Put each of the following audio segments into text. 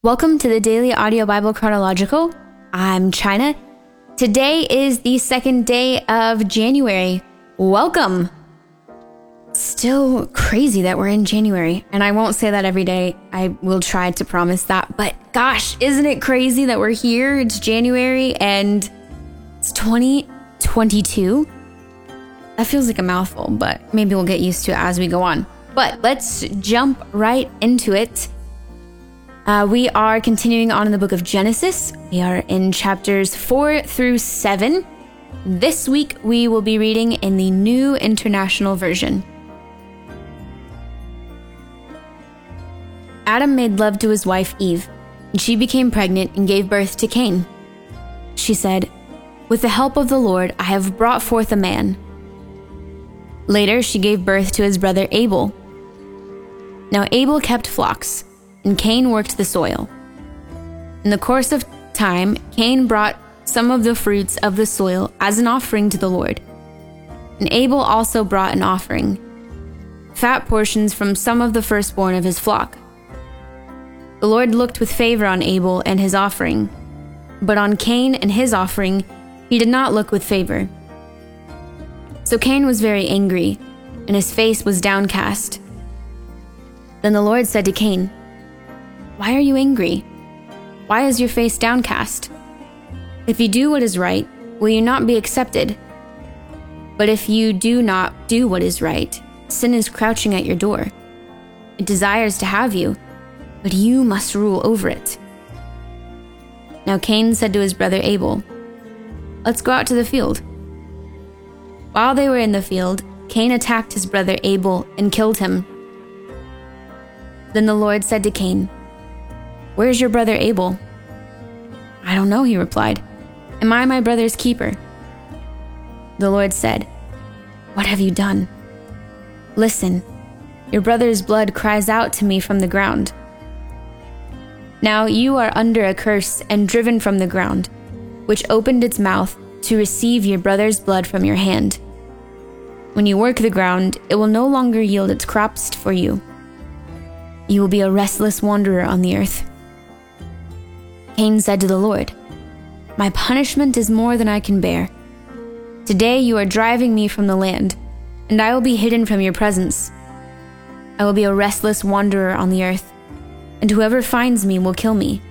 Welcome to the Daily Audio Bible Chronological. I'm China. Today is the second day of January. Welcome. Still crazy that we're in January, and I won't say that every day. I will try to promise that, but gosh, isn't it crazy that we're here? It's January and it's 2022. That feels like a mouthful, but maybe we'll get used to it as we go on. But let's jump right into it. We are continuing on in the book of Genesis. We are in chapters 4 through 7. This week, we will be reading in the New International Version. Adam made love to his wife Eve, and she became pregnant and gave birth to Cain. She said, "With the help of the Lord, I have brought forth a man." Later, she gave birth to his brother Abel. Now Abel kept flocks, and Cain worked the soil. In the course of time, Cain brought some of the fruits of the soil as an offering to the Lord. And Abel also brought an offering, fat portions from some of the firstborn of his flock. The Lord looked with favor on Abel and his offering, but on Cain and his offering he did not look with favor. So Cain was very angry, and his face was downcast. Then the Lord said to Cain, "Why are you angry? Why is your face downcast? If you do what is right, will you not be accepted? But if you do not do what is right, sin is crouching at your door. It desires to have you, but you must rule over it." Now Cain said to his brother Abel, "Let's go out to the field." While they were in the field, Cain attacked his brother Abel and killed him. Then the Lord said to Cain, "Where's your brother Abel?" "I don't know," he replied. "Am I my brother's keeper?" The Lord said, "What have you done? Listen, your brother's blood cries out to me from the ground. Now you are under a curse and driven from the ground, which opened its mouth to receive your brother's blood from your hand. When you work the ground, it will no longer yield its crops for you. You will be a restless wanderer on the earth." Cain said to the Lord, "My punishment is more than I can bear. Today you are driving me from the land, and I will be hidden from your presence. I will be a restless wanderer on the earth, and whoever finds me will kill me."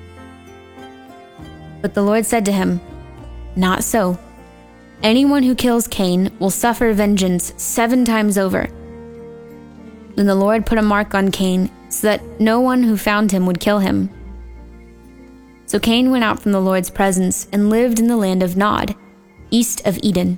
But the Lord said to him, "Not so. Anyone who kills Cain will suffer vengeance 7 times over." Then the Lord put a mark on Cain so that no one who found him would kill him. So Cain went out from the Lord's presence and lived in the land of Nod, east of Eden.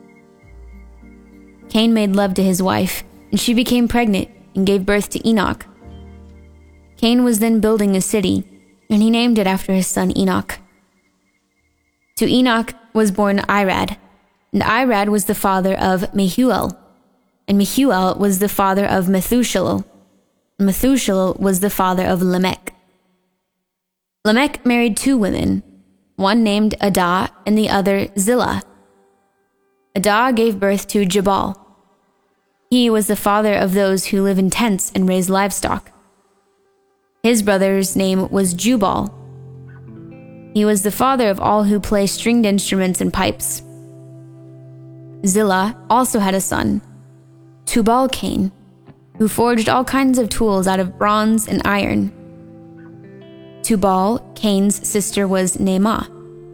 Cain made love to his wife, and she became pregnant and gave birth to Enoch. Cain was then building a city, and he named it after his son Enoch. To Enoch was born Irad, and Irad was the father of Mehuel, and Mehuel was the father of Methuselah, and Methuselah was the father of Lamech. Lamech married 2 women, one named Adah and the other Zillah. Adah gave birth to Jabal. He was the father of those who live in tents and raise livestock. His brother's name was Jubal. He was the father of all who play stringed instruments and pipes. Zillah also had a son, Tubal-Cain, who forged all kinds of tools out of bronze and iron. Tubal, Cain's sister, was Naamah.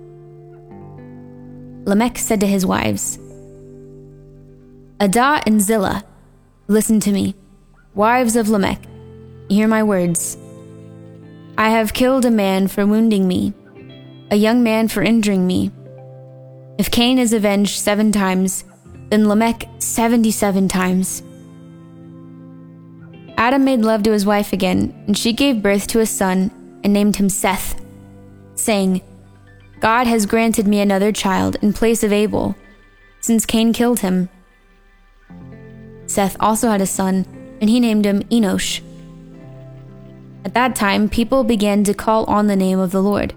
Lamech said to his wives, "Adah and Zillah, listen to me, wives of Lamech, hear my words. I have killed a man for wounding me, a young man for injuring me. If Cain is avenged 7 times, then Lamech 77 times. Adam made love to his wife again, and she gave birth to a son and named him Seth, saying, God has granted me another child in place of Abel, since Cain killed him. Seth also had a son, and he named him Enosh. At that time, people began to call on the name of the Lord.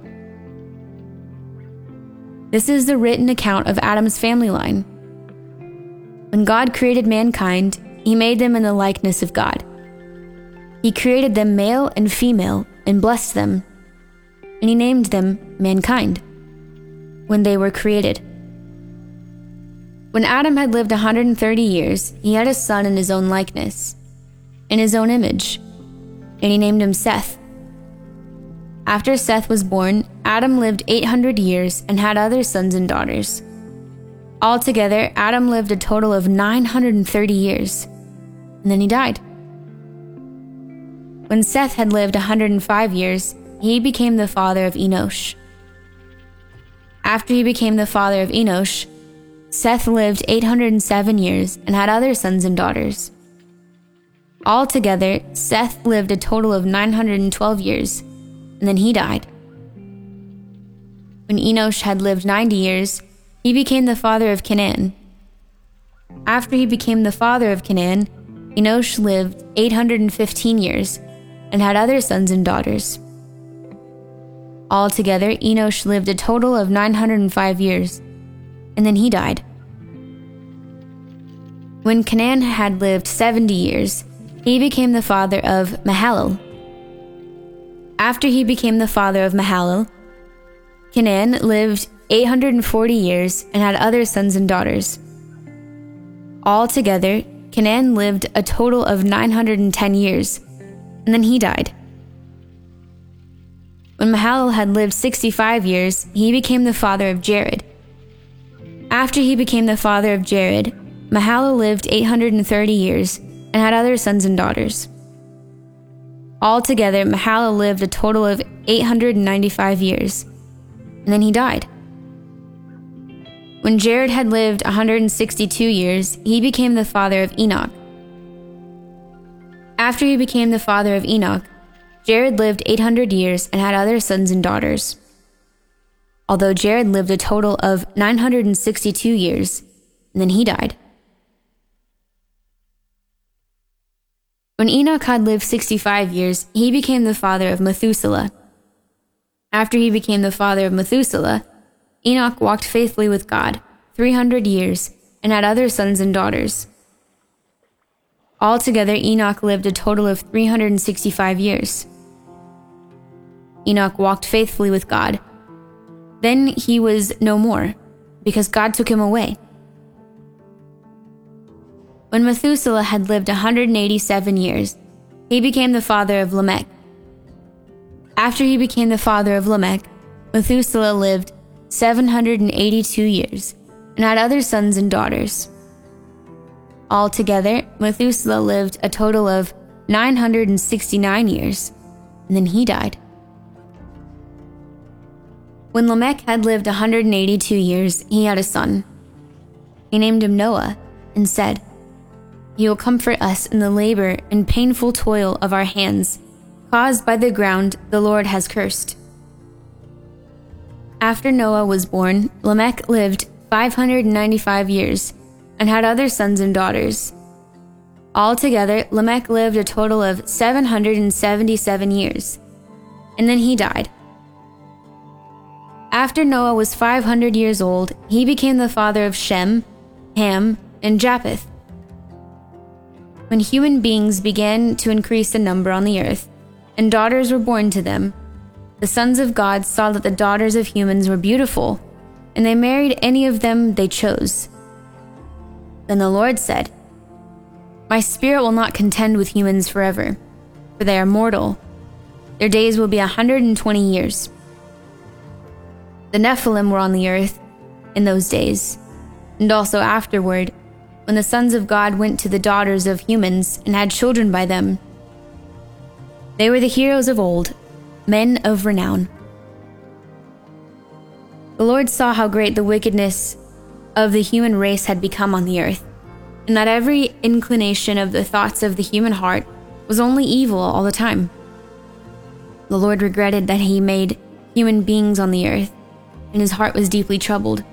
This is the written account of Adam's family line. When God created mankind, he made them in the likeness of God. He created them male and female and blessed them, and he named them mankind when they were created. When Adam had lived 130 years, he had a son in his own likeness, in his own image, and he named him Seth. After Seth was born, Adam lived 800 years and had other sons and daughters. Altogether, Adam lived a total of 930 years, and then he died. When Seth had lived 105 years, he became the father of Enosh. After he became the father of Enosh, Seth lived 807 years and had other sons and daughters. Altogether, Seth lived a total of 912 years, and then he died. When Enosh had lived 90 years, he became the father of Canaan. After he became the father of Canaan, Enosh lived 815 years and had other sons and daughters. Altogether, Enosh lived a total of 905 years, and then he died. When Canaan had lived 70 years, he became the father of Mahalalel. After he became the father of Mahalalel, Canaan lived 840 years and had other sons and daughters. Altogether, Canaan lived a total of 910 years, and then he died. When Mahalalel had lived 65 years, he became the father of Jared. After he became the father of Jared, Mahalalel lived 830 years and had other sons and daughters. Altogether, Mahalalel lived a total of 895 years, and then he died. When Jared had lived 162 years, he became the father of Enoch. After he became the father of Enoch, Jared lived 800 years and had other sons and daughters. Although Jared lived a total of 962 years, and then he died. When Enoch had lived 65 years, he became the father of Methuselah. After he became the father of Methuselah, Enoch walked faithfully with God 300 years and had other sons and daughters. Altogether, Enoch lived a total of 365 years. Enoch walked faithfully with God. Then he was no more, because God took him away. When Methuselah had lived 187 years, he became the father of Lamech. After he became the father of Lamech, Methuselah lived 782 years and had other sons and daughters. Altogether, Methuselah lived a total of 969 years, and then he died. When Lamech had lived 182 years, he had a son. He named him Noah and said, "He will comfort us in the labor and painful toil of our hands, caused by the ground the Lord has cursed." After Noah was born, Lamech lived 595 years and had other sons and daughters. Altogether, Lamech lived a total of 777 years, and then he died. After Noah was 500 years old, he became the father of Shem, Ham, and Japheth. When human beings began to increase in number on the earth, and daughters were born to them, the sons of God saw that the daughters of humans were beautiful, and they married any of them they chose. Then the Lord said, "My spirit will not contend with humans forever, for they are mortal. Their days will be 120 years. The Nephilim were on the earth in those days, and also afterward, when the sons of God went to the daughters of humans and had children by them. They were the heroes of old, men of renown." The Lord saw how great the wickedness of the human race had become on the earth, and that every inclination of the thoughts of the human heart was only evil all the time. The Lord regretted that he made human beings on the earth, and his heart was deeply troubled.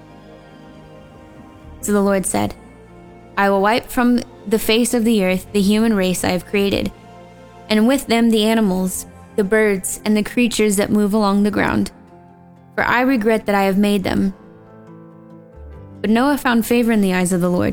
So the Lord said, "I will wipe from the face of the earth the human race I have created, and with them the animals, the birds, and the creatures that move along the ground, for I regret that I have made them." But Noah found favor in the eyes of the Lord.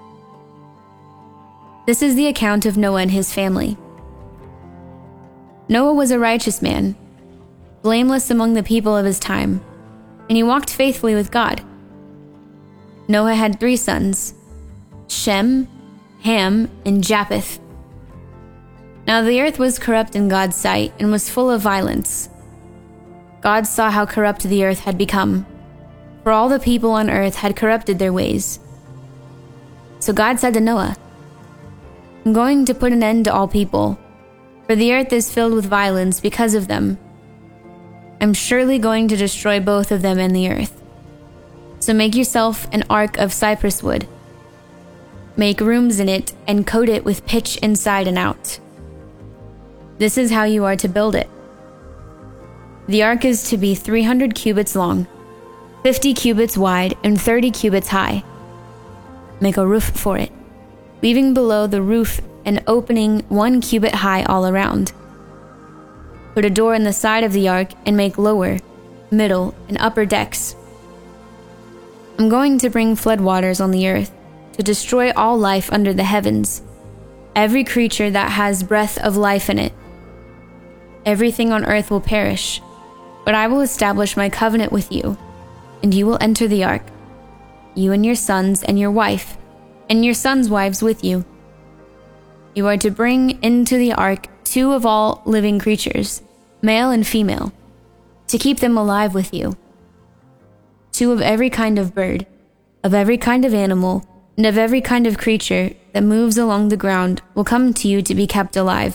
This is the account of Noah and his family. Noah was a righteous man. blameless among the people of his time, and he walked faithfully with God. Noah had 3 sons, Shem, Ham, and Japheth. Now the earth was corrupt in God's sight and was full of violence. God saw how corrupt the earth had become, for all the people on earth had corrupted their ways. So God said to Noah, I'm going to put an end to all people, for the earth is filled with violence because of them. I'm surely going to destroy both of them and the earth. So make yourself an ark of cypress wood. Make rooms in it and coat it with pitch inside and out. This is how you are to build it. The ark is to be 300 cubits long, 50 cubits wide, and 30 cubits high. Make a roof for it, leaving below the roof an opening 1 cubit high all around. Put a door in the side of the ark and make lower, middle, and upper decks. I'm going to bring floodwaters on the earth to destroy all life under the heavens, every creature that has breath of life in it. Everything on earth will perish, but I will establish my covenant with you, and you will enter the ark, you and your sons and your wife, and your sons' wives with you. You are to bring into the ark 2 of all living creatures, male and female, to keep them alive with you. 2 of every kind of bird, of every kind of animal, and of every kind of creature that moves along the ground will come to you to be kept alive.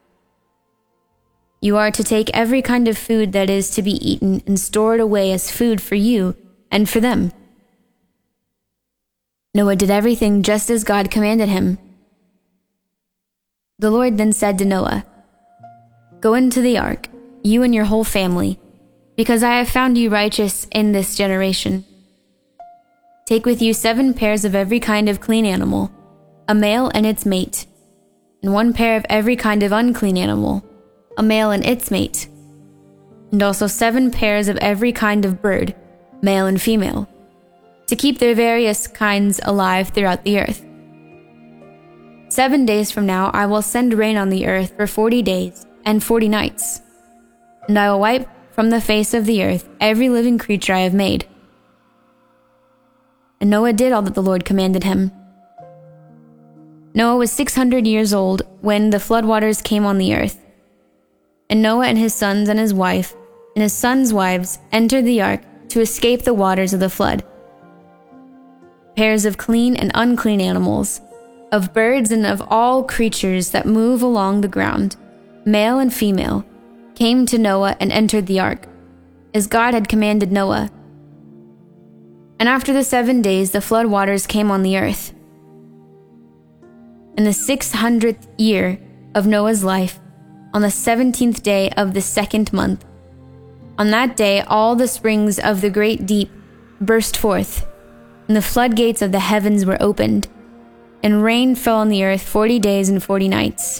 You are to take every kind of food that is to be eaten and store it away as food for you and for them. Noah did everything just as God commanded him. The Lord then said to Noah, Go into the ark, you and your whole family, because I have found you righteous in this generation. Take with you 7 pairs of every kind of clean animal, a male and its mate, and 1 pair of every kind of unclean animal, a male and its mate, and also 7 pairs of every kind of bird, male and female, to keep their various kinds alive throughout the earth. 7 days from now I will send rain on the earth for 40 days and 40 nights, and I will wipe from the face of the earth every living creature I have made. And Noah did all that the Lord commanded him. Noah was 600 years old when the floodwaters came on the earth. And Noah and his sons and his wife and his sons' wives entered the ark to escape the waters of the flood. Pairs of clean and unclean animals, of birds and of all creatures that move along the ground, male and female, came to Noah and entered the ark, as God had commanded Noah. And after the 7 days the flood waters came on the earth. In the 600th year of Noah's life, on the 17th day of the 2nd month, on that day all the springs of the great deep burst forth, and the floodgates of the heavens were opened, and rain fell on the earth 40 days and 40 nights.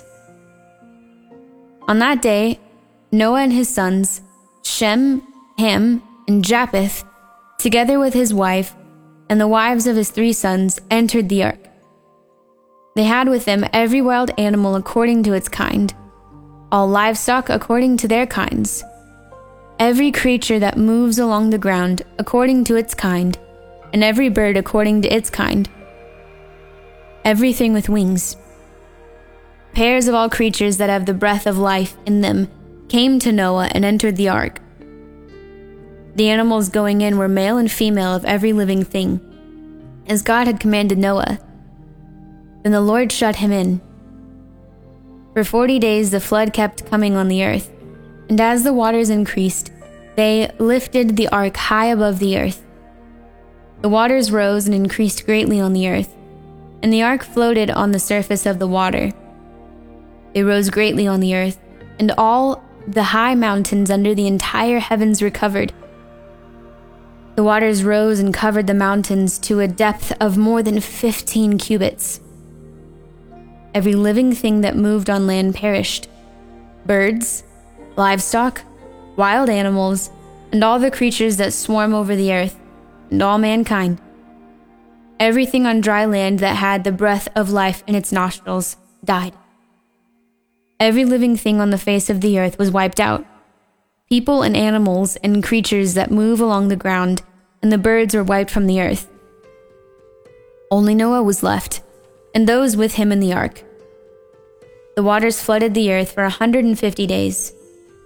On that day, Noah and his sons, Shem, Ham, and Japheth, together with his wife and the wives of his 3 sons, entered the ark. They had with them every wild animal according to its kind, all livestock according to their kinds, every creature that moves along the ground according to its kind, and every bird according to its kind, everything with wings. Pairs of all creatures that have the breath of life in them came to Noah and entered the ark. The animals going in were male and female of every living thing, as God had commanded Noah. Then the Lord shut him in. For 40 days the flood kept coming on the earth, and as the waters increased, they lifted the ark high above the earth. The waters rose and increased greatly on the earth, and the ark floated on the surface of the water. They rose greatly on the earth, and all the high mountains under the entire heavens were covered. The waters rose and covered the mountains to a depth of more than 15 cubits. Every living thing that moved on land perished: birds, livestock, wild animals, and all the creatures that swarm over the earth, and all mankind. Everything on dry land that had the breath of life in its nostrils died. Every living thing on the face of the earth was wiped out: people and animals and creatures that move along the ground, and the birds were wiped from the earth. Only Noah was left, and those with him in the ark. The waters flooded the earth for 150 days.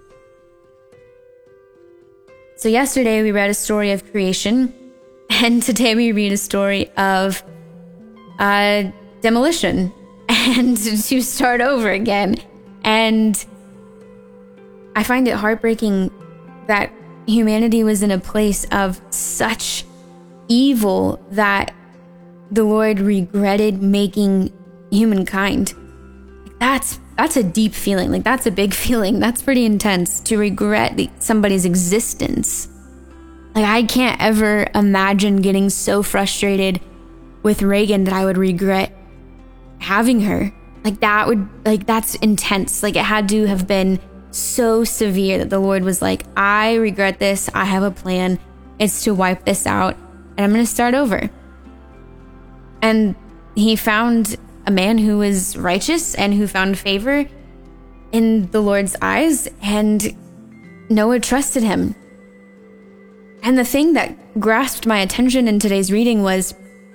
So yesterday we read a story of creation, and today we read a story of demolition and to start over again. And I find it heartbreaking that humanity was in a place of such evil that the Lord regretted making humankind. That's a deep feeling. Like, that's a big feeling. That's pretty intense, to regret somebody's existence. Like, I can't ever imagine getting so frustrated with Reagan that I would regret having her. That's intense. Like, it had to have been so severe that the Lord was like, I regret this. I have a plan. It's to wipe this out, and I'm going to start over. And he found a man who was righteous and who found favor in the Lord's eyes, and Noah trusted him. And the thing that grasped my attention in today's reading was,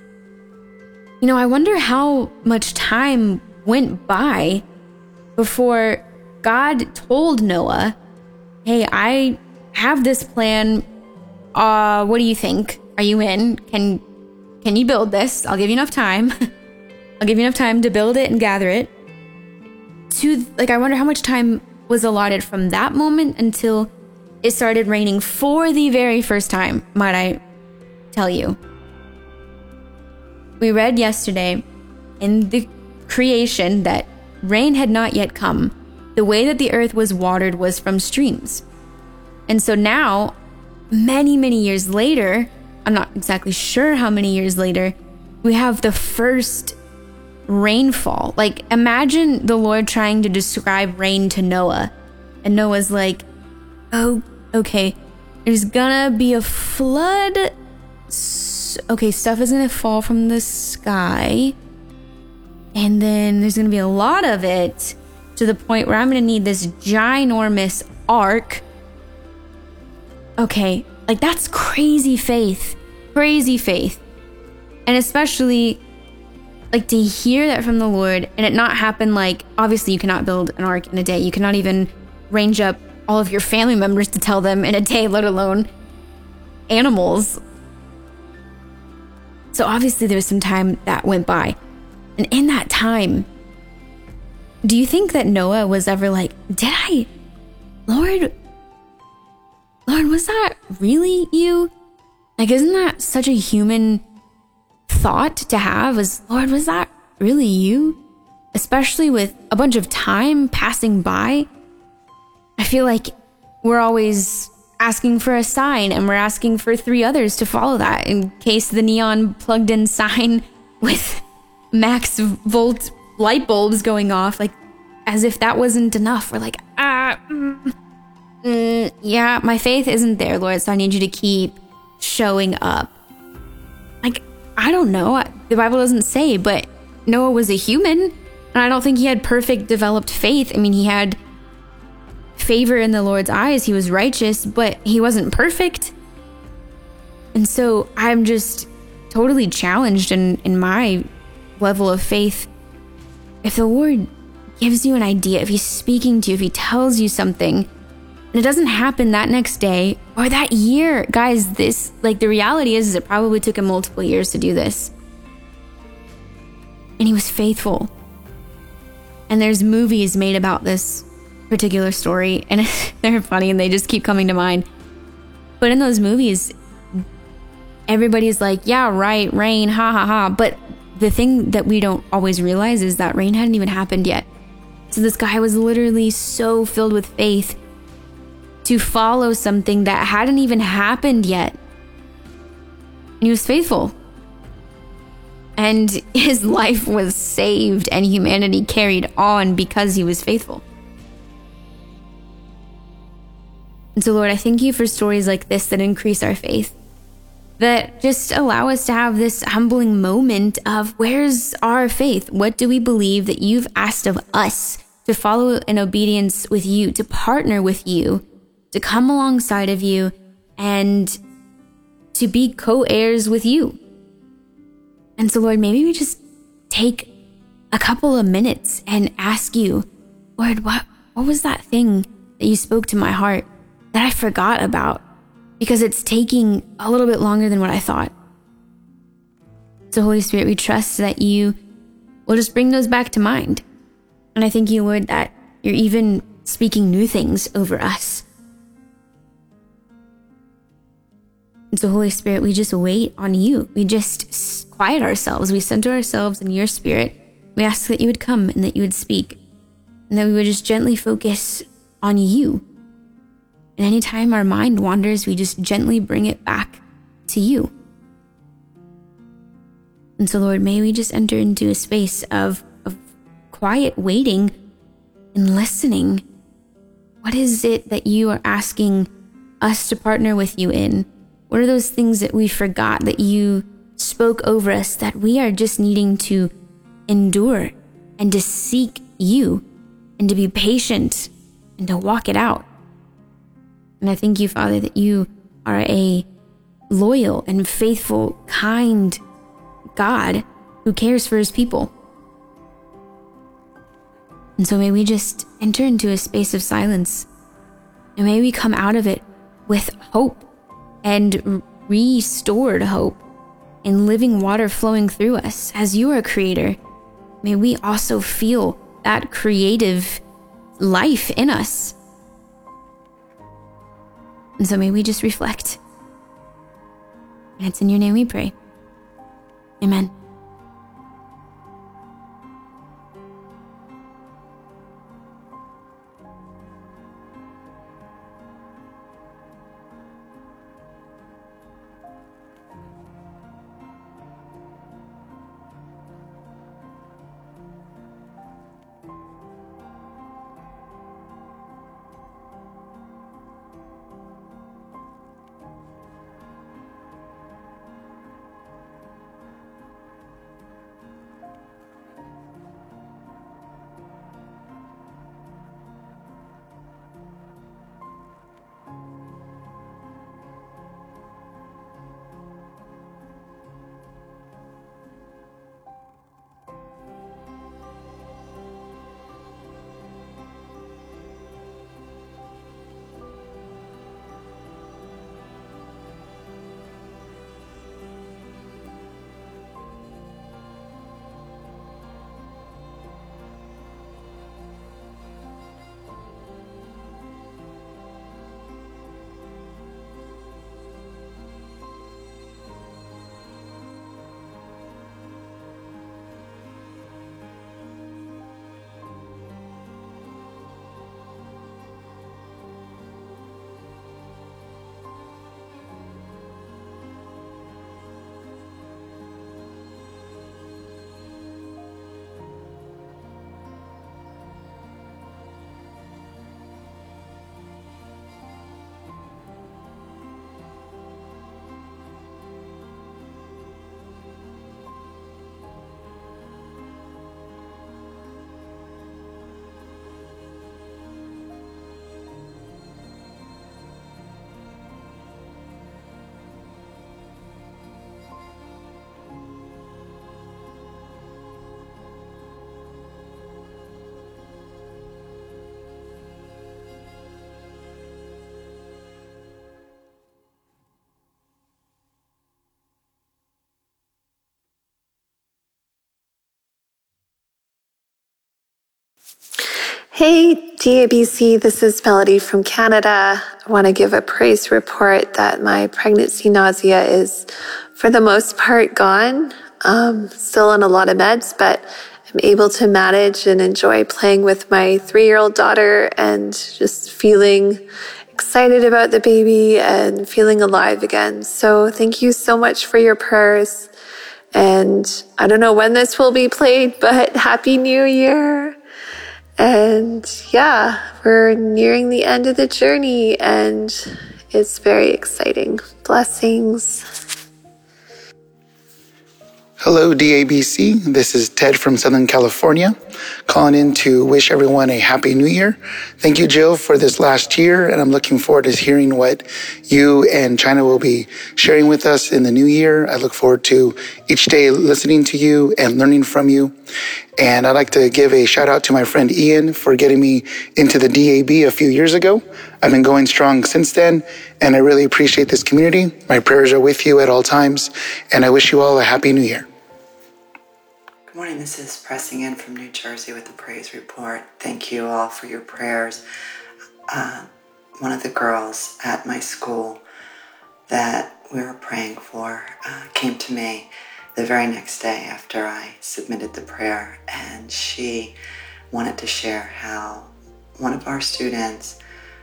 I wonder how much time went by before God told Noah, hey, I have this plan. What do you think? Are you in? Can you build this? I'll give you enough time. I'll give you enough time to build it and gather it. I wonder how much time was allotted from that moment until it started raining for the very first time, might I tell you. We read yesterday in the creation that rain had not yet come. The way that the earth was watered was from streams. And so now, many, many years later, I'm not exactly sure how many years later, we have the first rainfall. Like, imagine the Lord trying to describe rain to Noah. And Noah's like, oh, okay, there's gonna be a flood. Okay, stuff is gonna fall from the sky. And then there's gonna be a lot of it, to the point where I'm gonna need this ginormous ark. Okay, like, that's crazy faith. Crazy faith. And especially, like, to hear that from the Lord and it not happen, like, obviously you cannot build an ark in a day. You cannot even range up all of your family members to tell them in a day, let alone animals. So obviously there was some time that went by. And in that time, do you think that Noah was ever like, Lord, was that really you? Like, isn't that such a human thought to have? Lord, was that really you? Especially with a bunch of time passing by. I feel like we're always asking for a sign, and we're asking for 3 others to follow that in case the neon plugged in sign with max volt light bulbs going off, like, as if that wasn't enough. We're like, yeah, my faith isn't there, Lord, so I need you to keep showing up. Like, I don't know. The Bible doesn't say, but Noah was a human, and I don't think he had perfect developed faith. I mean, he had favor in the Lord's eyes. He was righteous, but he wasn't perfect. And so I'm just totally challenged in my level of faith. If the Lord gives you an idea, if he's speaking to you, if he tells you something, and it doesn't happen that next day or that year, guys, the reality is it probably took him multiple years to do this. And he was faithful. And there's movies made about this particular story, and they're funny and they just keep coming to mind. But in those movies, everybody's like, yeah, right, rain, ha ha ha. But the thing that we don't always realize is that rain hadn't even happened yet. So this guy was literally so filled with faith to follow something that hadn't even happened yet. And he was faithful. And his life was saved, and humanity carried on because he was faithful. And so, Lord, I thank you for stories like this that increase our faith, that just allow us to have this humbling moment of, where's our faith? What do we believe that you've asked of us to follow in obedience with you, to partner with you, to come alongside of you and to be co-heirs with you. And so, Lord, maybe we just take a couple of minutes and ask you, Lord, what was that thing that you spoke to my heart that I forgot about? Because it's taking a little bit longer than what I thought. So Holy Spirit, we trust that you will just bring those back to mind. And I thank you, Lord, that you're even speaking new things over us. And so Holy Spirit, we just wait on you. We just quiet ourselves. We center ourselves in your Spirit. We ask that you would come and that you would speak, and that we would just gently focus on you. And anytime our mind wanders, we just gently bring it back to you. And so, Lord, may we just enter into a space of quiet waiting and listening. What is it that you are asking us to partner with you in? What are those things that we forgot that you spoke over us that we are just needing to endure and to seek you and to be patient and to walk it out? And I thank you, Father, that you are a loyal and faithful, kind God who cares for his people. And so may we just enter into a space of silence, and may we come out of it with hope and restored hope and living water flowing through us. As you are a creator, may we also feel that creative life in us. And so may we just reflect. And it's in your name we pray. Amen. Hey, DABC, this is Melody from Canada. I want to give a praise report that my pregnancy nausea is, for the most part, gone. Still on a lot of meds, but I'm able to manage and enjoy playing with my 3-year-old daughter and just feeling excited about the baby and feeling alive again. So thank you so much for your prayers. And I don't know when this will be played, but Happy New Year. And yeah, we're nearing the end of the journey and it's very exciting. Blessings. Hello, DABC. This is Ted from Southern California. calling in to wish everyone a happy new year. Thank you, Jill, for this last year, and I'm looking forward to hearing what you and China will be sharing with us in the new year. I look forward to each day listening to you and learning from you. And I'd like to give a shout out to my friend Ian for getting me into the DAB a few years ago. I've been going strong since then, and I really appreciate this community. My prayers are with you at all times, and I wish you all a happy new year. Good morning, this is pressing in from New Jersey with the praise report. Thank you all for your prayers. One of the girls at my school that we were praying for came to me the very next day after I submitted the prayer, and she wanted to share how one of our students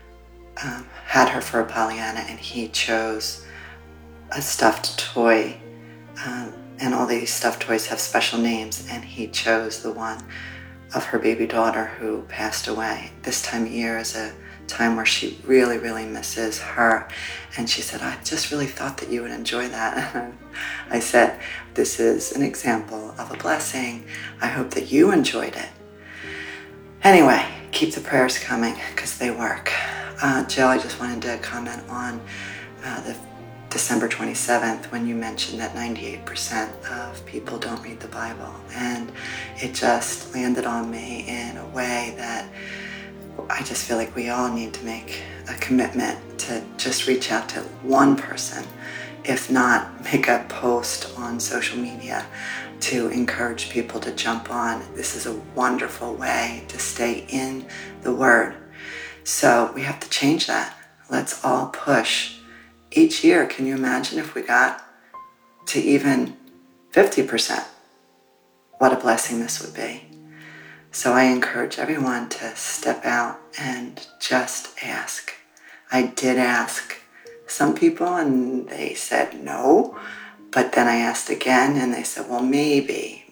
had her for a Pollyanna, and he chose a stuffed toy, and all these stuffed toys have special names, and he chose the one of her baby daughter who passed away. This time of year is a time where she really, really misses her. And she said, I just really thought that you would enjoy that. And I said, this is an example of a blessing. I hope that you enjoyed it. Anyway, keep the prayers coming because they work. Jill, I just wanted to comment on the December 27th when you mentioned that 98% of people don't read the Bible. And it just landed on me in a way that I just feel like we all need to make a commitment to just reach out to one person, if not make a post on social media to encourage people to jump on. This is a wonderful way to stay in the Word. So we have to change that. Let's all push. Each year, can you imagine if we got to even 50%? What a blessing this would be. So I encourage everyone to step out and just ask. I did ask some people and they said no, but then I asked again and they said, well, maybe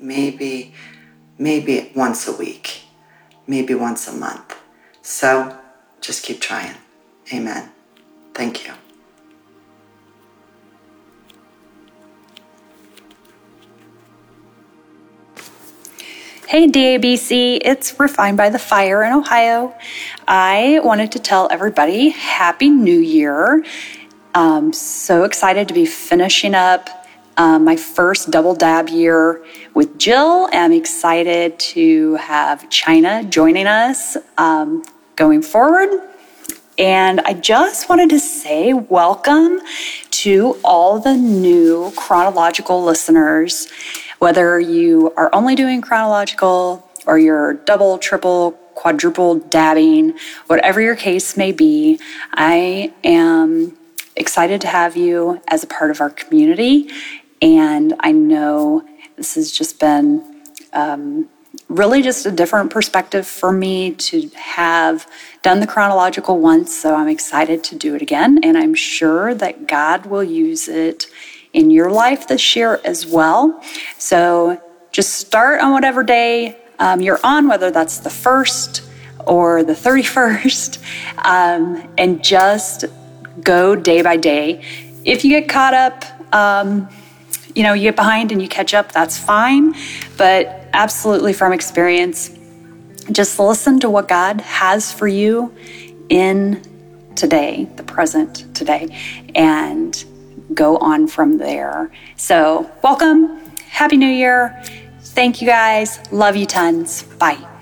once a week, maybe once a month. So just keep trying. Amen. Thank you. Hey DABC, it's Refined by the Fire in Ohio. I wanted to tell everybody Happy New Year. So excited to be finishing up my first double dab year with Jill. I'm excited to have China joining us going forward. And I just wanted to say welcome to all the new chronological listeners. Whether you are only doing chronological or you're double, triple, quadruple dabbing, whatever your case may be, I am excited to have you as a part of our community. And I know this has just been really just a different perspective for me to have done the chronological once. So I'm excited to do it again. And I'm sure that God will use it in your life this year as well. So just start on whatever day you're on, whether that's the 1st or the 31st, and just go day by day. If you get caught up, you get behind and you catch up, that's fine. But absolutely from experience, just listen to what God has for you in today, the present today, and go on from there. So welcome. Happy New Year. Thank you guys. Love you tons. Bye.